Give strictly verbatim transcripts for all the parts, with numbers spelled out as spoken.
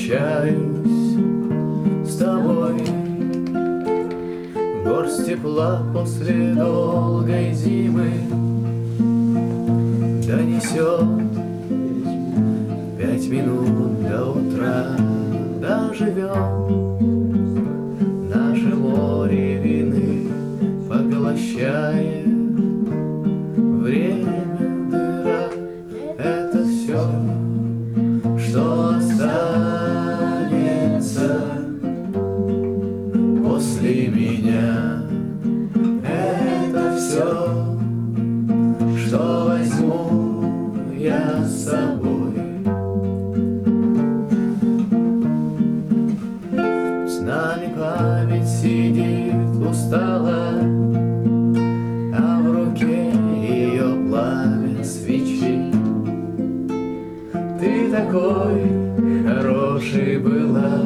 прощаюсь с тобой. Горсть тепла после долгой зимы донесет пять минут до утра. Доживем наше море вины, поглощает время дыра. Это все, что останется после меня. Это все, что возьму я с собой. С нами память сидит устала, а в руке ее пламя свечи. Ты такой хороший была,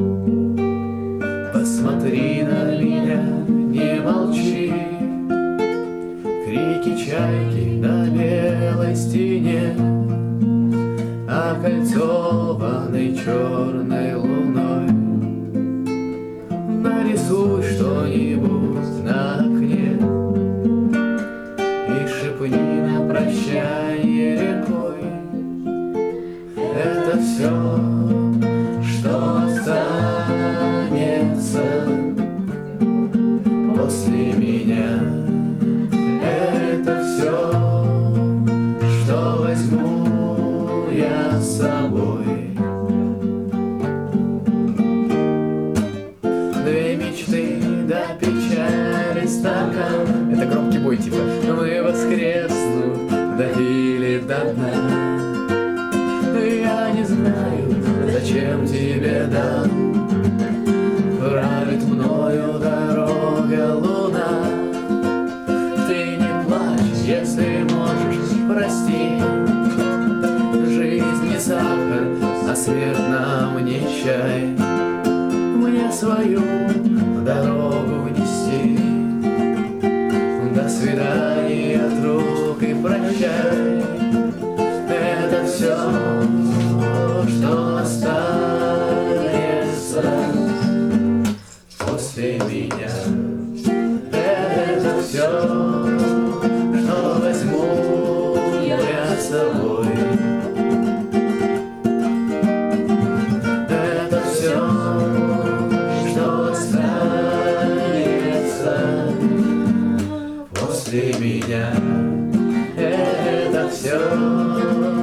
посмотри на меня, не молчи. Крики чайки на белой стене, окольцованной черной луной. Нарисуй что-нибудь на окне и шепни на прощание рекой. Это все, что останется после меня. Это все, что возьму я с собой. Две мечты до печали стакан. Это громкий бой типа. Мы воскреснут, допили до дна. Я не знаю, зачем тебе дам. Правит мною дорога луна. Ты не плачь, если можешь, прости. Жизнь не сахар, а смерть нам не чай. Мне свою дорогу нести. До свидания, друг, и прощай. Это все, что останется после меня. Это все, что возьму я с собой. Это все, что останется после меня. Это все.